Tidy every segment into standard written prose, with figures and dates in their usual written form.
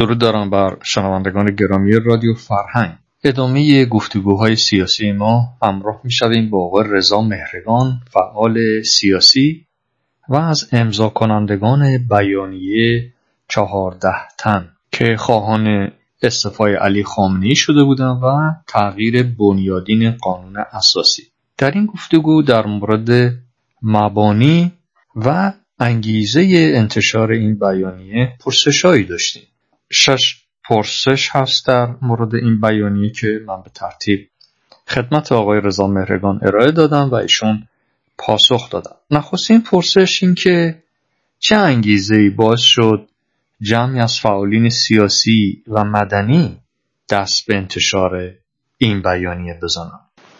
درود دارم بر شنوندگان گرامی رادیو فرهنگ. ادامه گفتگوهای سیاسی ما همراه می‌شویم با آقای رضا مهرگان، فعال سیاسی و از امضا کنندگان بیانیه 14 تن که خواهان استعفای علی خامنه‌ای شده بودند و تغییر بنیادین قانون اساسی. در این گفتگو در مورد مبانی و انگیزه انتشار این بیانیه پرسش‌هایی داشتیم. 6 پرسش هست در مورد این بیانیه که من به ترتیب خدمت آقای رضا مهرگان ارائه دادم و ایشون پاسخ دادن. نخستین پرسش این که چه انگیزه‌ای باعث شد جمعی از فعالین سیاسی و مدنی دست به انتشار این بیانیه بزنن؟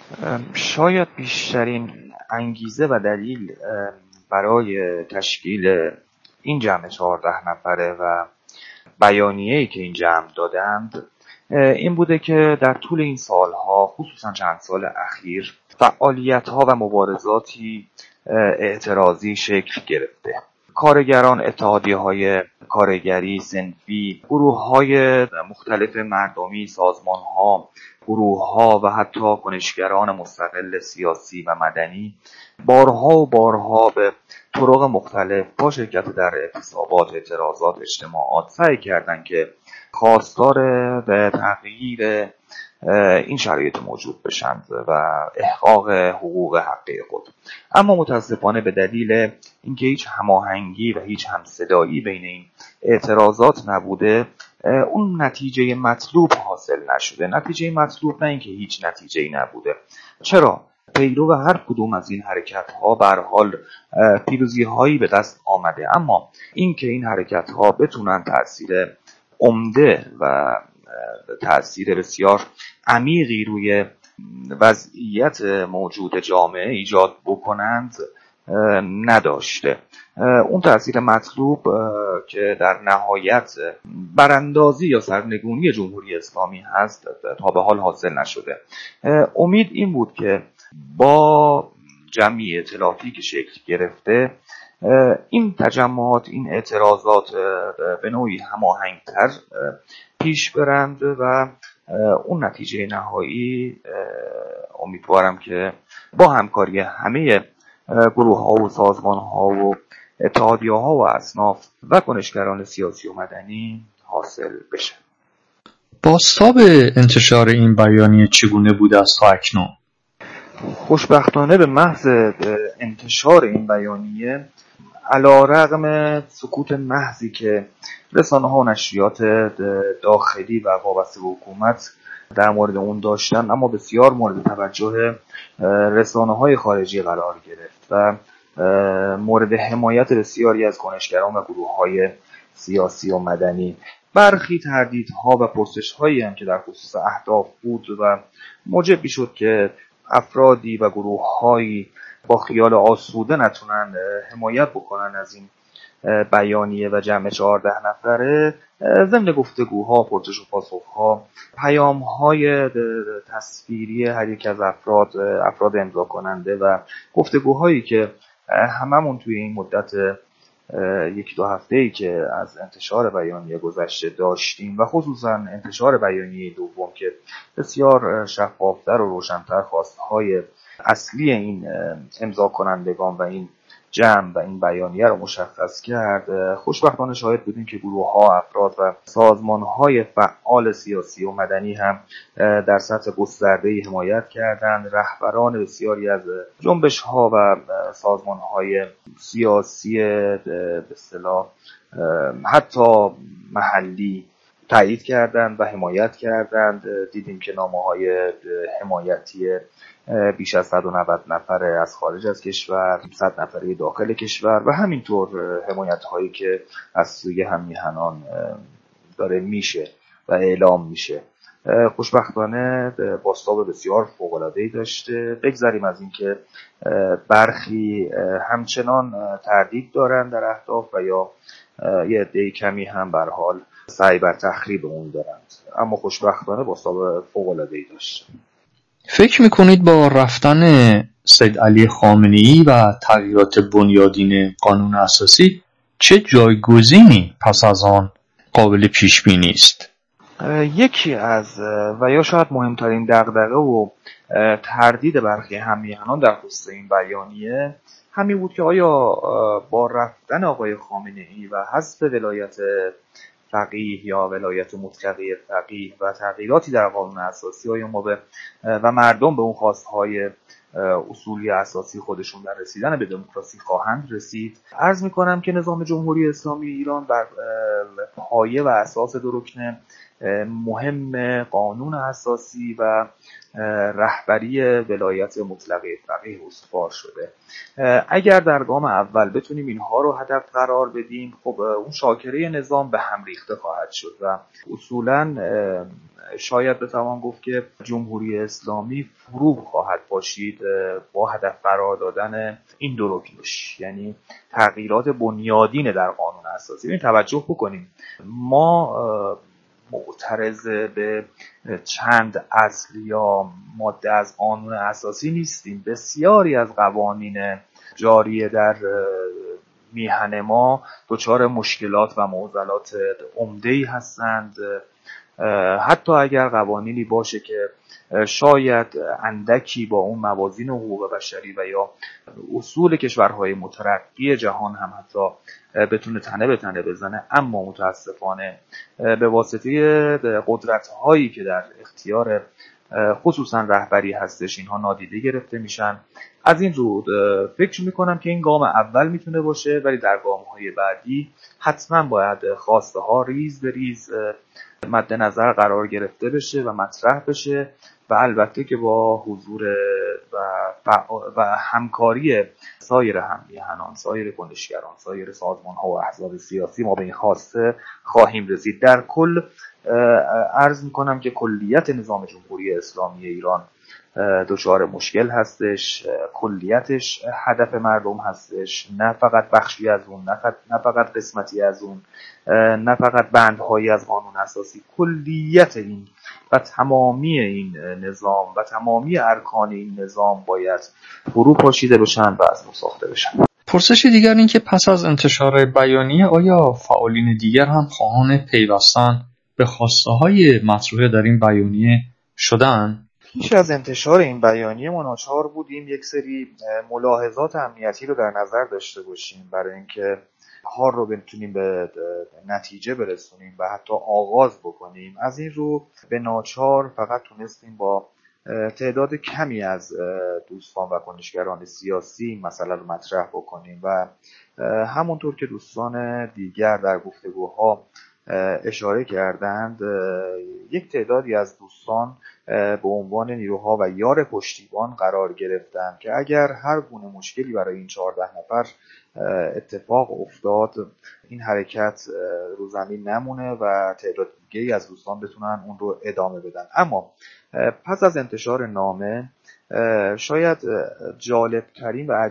شاید بیشترین انگیزه و دلیل برای تشکیل این جمع 14 نفره و بیانیه‌ای که این جمع دادند این بوده که در طول این سالها، خصوصا چند سال اخیر، فعالیت‌ها و مبارزاتی اعتراضی شکل گرفته. کارگران، اتحادیه‌های کارگری، صنفی، گروه‌های مختلف مردمی، سازمان‌ها، گروه‌ها و حتی کنشگران مستقل سیاسی و مدنی بارها و بارها به طرق مختلف با شرکت در اعتصابات، اعتراضات، اجتماعات سعی کردند که خواستار به تغییر این شرایط موجود بشند و احقاق حقوق حقی خود. اما متاسفانه به دلیل اینکه هیچ هماهنگی و هیچ همصدایی بین این اعتراضات نبوده، اون نتیجه مطلوب حاصل نشده. نتیجه مطلوب نه اینکه هیچ نتیجه‌ای نبوده. چرا؟ پیرو هر کدوم از این حرکت‌ها به هر حال پیروزی‌هایی به دست آمده، اما اینکه این حرکت‌ها بتونن تأثیر عمده و تأثیر بسیار عمیقی روی وضعیت موجود جامعه ایجاد بکنند نداشته. اون تأثیر مطلوب که در نهایت براندازی یا سرنگونی جمهوری اسلامی هست تا به حال حاصل نشده. امید این بود که با جمعی ائتلافی که شکل گرفته این تجمعات، این اعتراضات به نوعی هماهنگتر پیش برند و اون نتیجه نهایی امیدوارم که با همکاری همه گروه ها و سازمان ها و اتحادیه ها و اصناف و کنشگران سیاسی و مدنی حاصل بشه. بازتاب انتشار این بیانیه چگونه بوده است تا اکنون؟ خوشبختانه به محض انتشار این بیانیه، علی‌رغم سکوت محضی که رسانه‌ها و نشریات داخلی و وابسته به حکومت در مورد اون داشتن، اما بسیار مورد توجه رسانه‌های خارجی قرار گرفت و مورد حمایت بسیاری از کنشگران و گروه‌های سیاسی و مدنی. برخی تردیدها و پرسش‌هایی هم که در خصوص اهداف بود و موجب شد که افرادی و گروه‌هایی با خیال آسوده نتونن حمایت بکنن از این بیانیه و جمع 14 نفره، ضمن گفتگوها، پرسش و پاسخها، پیام‌های تصویری هر یک از افراد امضا کننده و گفتگوهایی که هممون توی این مدت یکی دو هفته‌ای که از انتشار بیانیه گذشته داشتیم و خصوصا انتشار بیانیه دوم که بسیار شفافتر و روشن‌تر خواستهای اصلی این امضا کنندگان و این جمع و این بیانیه رو مشخص کرد، خوشبختانه شاهد بودیم که گروه‌ها، افراد و سازمان‌های فعال سیاسی و مدنی هم در سطح گسترده‌ای حمایت کردند. رهبران بسیاری از جنبش‌ها و سازمان‌های سیاسی به اصطلاح حتی محلی تایید کردند و حمایت کردند. دیدیم که نامه‌های حمایتی بیش از 190 نفر از خارج از کشور، 100 نفره داخل کشور و همینطور حمایت‌هایی که از سوی هم میهنان داره میشه و اعلام میشه. خوشبختانه بازتاب بسیار فوق‌العاده‌ای داشته. بگذاریم از اینکه برخی همچنان تردید دارن در اهداف و یا یه عده کمی هم به هر حال سعی بر تخریب اون دارند، اما خوشبختانه بازتاب فوق‌العاده‌ای داشته. فکر میکنید با رفتن سید علی خامنه‌ای و تغییرات بنیادین قانون اساسی چه جایگزینی پس از آن قابل پیش بینی است. یکی از و یا شاید مهمترین دغدغه و تردید برخی هممیهنان در خصوص این بیانیه همین بود که آیا با رفتن آقای خامنه‌ای و حذف ولایت فقیه یا ولایت مطلقه فقیه و تغییراتی در قانون اساسی آیا ما و مردم به اون خواستهای اصولی اساسی خودشون در رسیدن به دموکراسی خواهند رسید؟ عرض می‌کنم که نظام جمهوری اسلامی ایران بر پایه و اساس دو رکن مهم قانون اساسی و رهبری ولایت مطلقه فقیه استوار شده. اگر در گام اول بتونیم اینها رو هدف قرار بدیم، خب اون شاکره نظام به هم ریخته خواهد شد و اصولاً شاید بتوان گفت که جمهوری اسلامی فرو خواهد باشید با هدف قرار دادن این دو رکنش، یعنی تغییرات بنیادین در قانون اساسی. این توجه بکنیم ما معترض به چند اصل یا ماده از قانون اساسی نیستیم. بسیاری از قوانین جاری در میهن ما دچار مشکلات و معضلات عمده‌ای هستند، حتی اگر قوانینی باشه که شاید اندکی با اون موازین حقوق بشری و یا اصول کشورهای مترقی جهان هم حتی بتونه تنه به تنه بزنه، اما متاسفانه به واسطه قدرت‌هایی که در اختیار خصوصا رهبری هستش اینها نادیده گرفته میشن. از این رو فکر میکنم که این گام اول میتونه باشه، ولی در گام‌های بعدی حتما باید خواسته ها ریز به ریز مد نظر قرار گرفته بشه و مطرح بشه و البته که با حضور و همکاری سایر هممیهنان، سایر کنشگران، سایر سازمان‌ها و احزاب سیاسی ما به این خواسته خواهیم رسید. در کل عرض می‌کنم که کلیت نظام جمهوری اسلامی ایران دچار مشکل هستش، کلیتش هدف مردم هستش، نه فقط بخشی از اون، نه فقط قسمتی از اون، نه فقط بندهایی از قانون اساسی. کلیت این و تمامی این نظام و تمامی ارکان این نظام باید فرو پاشیده بشن و از نو ساخته بشن. پرسش دیگر این که پس از انتشار بیانیه آیا فعالین دیگر هم خواهان پیوستن به خواسته‌های مطروحه در این بیانیه شدن؟ پیش از انتشار این بیانیه ما ناچار بودیم یک سری ملاحظات امنیتی رو در نظر داشته باشیم برای اینکه کار رو بتونیم به نتیجه برسونیم و حتی آغاز بکنیم. از این رو به ناچار فقط تونستیم با تعداد کمی از دوستان و کنشگران سیاسی این مسئله رو مطرح بکنیم و همونطور که دوستان دیگر در گفتگوها اشاره کردند، یک تعدادی از دوستان به عنوان نیروها و یار پشتیبان قرار گرفتند که اگر هر گونه مشکلی برای این 14 نفر اتفاق افتاد این حرکت رو زمین نمونه و تعداد دیگه‌ای از دوستان بتونن اون رو ادامه بدن. اما پس از انتشار نامه شاید جالبترین و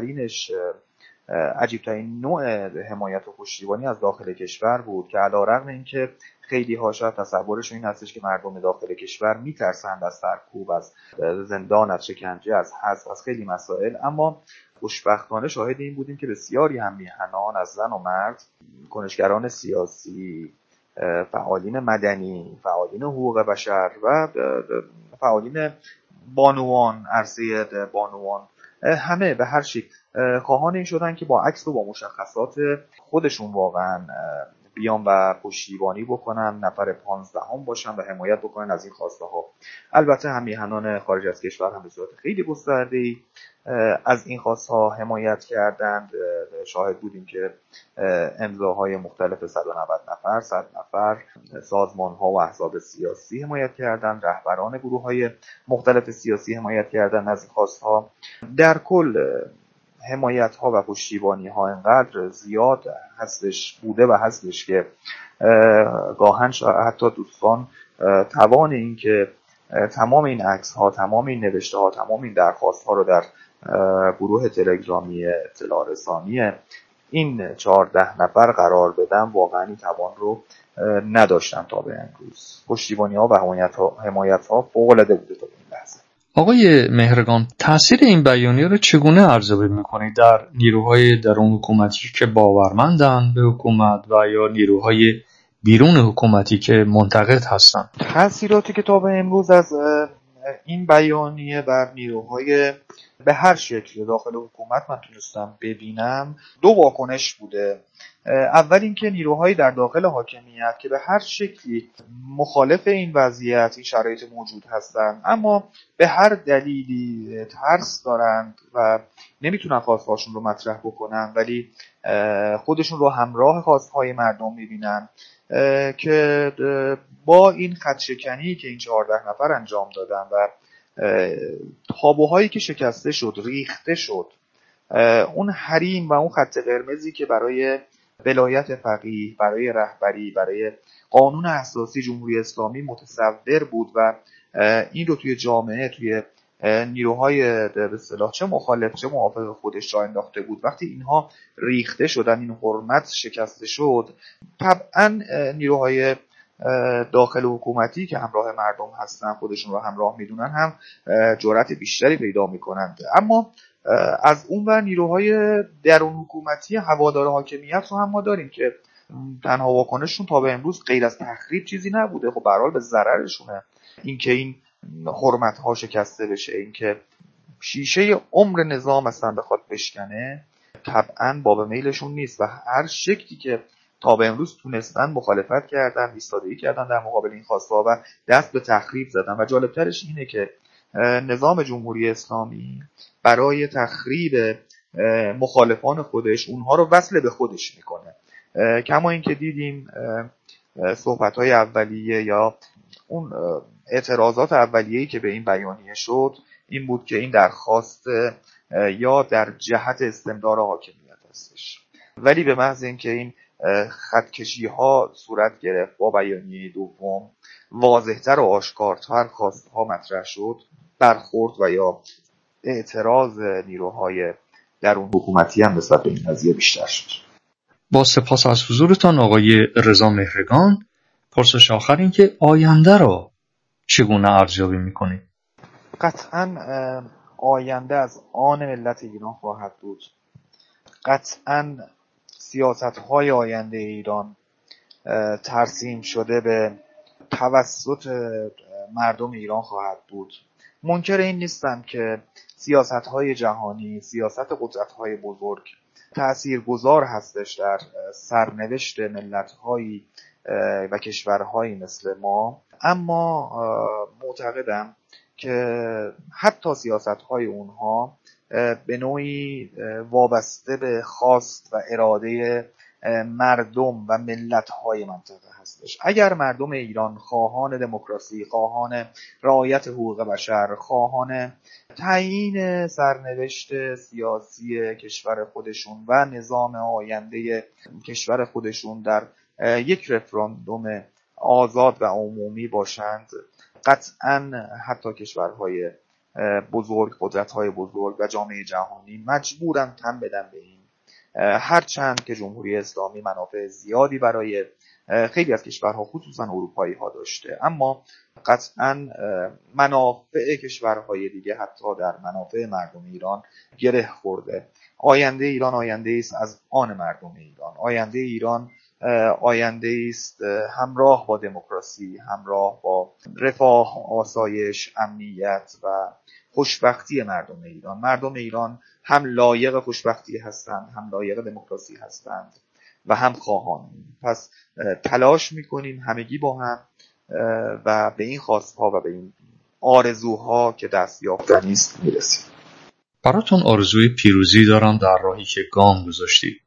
عجیبترین نوع حمایت و پشتیبانی از داخل کشور بود که علیرغم اینکه خیلی ها شاید تصورشون این هستش که مردم داخل کشور میترسند از سرکوب، از زندان، از شکنجه، از حذف، از خیلی مسائل، اما خوشبختانه شاهد این بودیم که بسیاری هممیهنان از زن و مرد، کنشگران سیاسی، فعالین مدنی، فعالین حقوق بشر و فعالین بانوان، عرصه بانوان، همه به هر شکل خواهان این شدن که با عکس و با مشخصات خودشون واقعا بیان و پشتیبانی بکنن، نفر 15 هم باشن و حمایت بکنن از این خواسته ها. البته هممیهنان خارج از کشور هم به صورت خیلی گسترده‌ای از این خواسته ها حمایت کردند. شاهد بودیم که امضاهای مختلف 190 نفر، 100 نفر سازمان ها و احزاب سیاسی حمایت کردند، رهبران گروه های مختلف سیاسی حمایت کردند از این خواسته ها. در کل حمایت ها و پشتیبانی ها انقدر زیاد بوده و هستش که گاهن حتی دوستان توان این که تمام این عکس ها، تمام این نوشته ها، تمام این درخواست ها رو در گروه تلگرامی اطلاع رسانی این 14 نفر قرار بدن واقعا این توان رو نداشتن تا به امروز. پشتیبانی ها و حمایت ها فوق العاده بوده تا به این لحظه. آقای مهرگان، تأثیر این بیانیه رو چگونه ارزیابی می‌کنید در نیروهای درون حکومتی که باورمندند به حکومت و یا نیروهای بیرون حکومتی که منتقد هستن. تأثیراتی که تا به امروز از این بیانیه بر نیروهای به هر شکل داخل حکومت من تونستم ببینم، دو واکنش بوده. اول اینکه نیروهایی در داخل حاکمیت که به هر شکلی مخالف این وضعیت، این شرایط موجود هستند، اما به هر دلیلی ترس دارند و نمیتونن خواستهاشون رو مطرح بکنن، ولی خودشون رو همراه خواستهای مردم میبینن که با این خط‌شکنی که این 14 نفر انجام دادن و تابوهایی که شکسته شد، ریخته شد، اون حریم و اون خط قرمزی که برای ولایت فقیه، برای رهبری، برای قانون اساسی جمهوری اسلامی متصور بود و این رو توی جامعه، توی نیروهای به اصطلاح چه مخالف چه موافق خودش جا انداخته بود، وقتی اینها ریخته شدن، این حرمت شکسته شد، طبعا نیروهای داخل حکومتی که همراه مردم هستن، خودشون رو همراه میدونن، هم جرأت بیشتری پیدا میکنند. اما از اون ور نیروهای درون حکومتی هوادار حاکمیت رو هم ما داریم که تنها واکنششون تا به امروز غیر از تخریب چیزی نبوده. خب به هر حال به ضررشونه اینکه این حرمت ها شکسته بشه، اینکه شیشه عمر نظام اصلا بخواد بشکنه، طبعا باب میلشون نیست و هر شکلی که تا به امروز تونستن مخالفت کردن، ایستادگی کردن در مقابل این خواستها و دست به تخریب زدن. و جالبترش اینه که نظام جمهوری اسلامی برای تخریب مخالفان خودش اونها رو وصل به خودش میکنه. کما اینکه دیدیم صحبت‌های اولیه یا اون اعتراضات اولیه‌ای که به این بیانیه شد این بود که این درخواست یا در جهت استمرار حاکمیت هستش، ولی به محض اینکه این خطکشی‌ها صورت گرفت با بیانیه دوم، واضح‌تر و آشکارتر خواست‌ها مطرح شد، برخورد و یا اعتراض نیروهای درون حکومتی هم نسبت به این قضیه بیشتر شد. با سپاس از حضورتان آقای رضا مهرگان. پرسش آخر این که آینده رو چگونه ارزیابی می‌کنید؟ قطعاً آینده از آن ملت ایران خواهد بود. قطعاً سیاست‌های آینده ایران ترسیم شده به توسط مردم ایران خواهد بود. منکر این نیستم که سیاست‌های جهانی، سیاست قدرت‌های بزرگ تأثیرگذار هستش در سرنوشت ملت‌هایی و کشورهایی مثل ما، اما معتقدم که حتی سیاست‌های اونها به نوعی وابسته به خواست و اراده مردم و ملت‌های منطقه هستش. اگر مردم ایران خواهان دموکراسی، خواهان رعایت حقوق بشر، خواهان تعیین سرنوشت سیاسی کشور خودشون و نظام آینده کشور خودشون در یک رفراندوم آزاد و عمومی باشند، قطعاً حتی کشورهای بزرگ، قدرت‌های بزرگ و جامعه جهانی مجبورن تن بدن به این، هرچند که جمهوری اسلامی منافع زیادی برای خیلی از کشورها خصوصا اروپایی ها داشته، اما قطعاً منافع کشورهای دیگه حتی در منافع مردم ایران گره خورده. آینده ایران آینده است از آن مردم ایران. آینده ایران آینده است همراه با دموکراسی، همراه با رفاه، آسایش، امنیت و خوشبختی مردم ایران. مردم ایران هم لایق خوشبختی هستند، هم لایق دموکراسی هستند و هم خواهان. پس تلاش میکنیم همگی با هم و به این خواستها و به این آرزوها که دست یافتنی است میرسیم. براتون آرزوی پیروزی دارم در راهی که گام گذاشتید.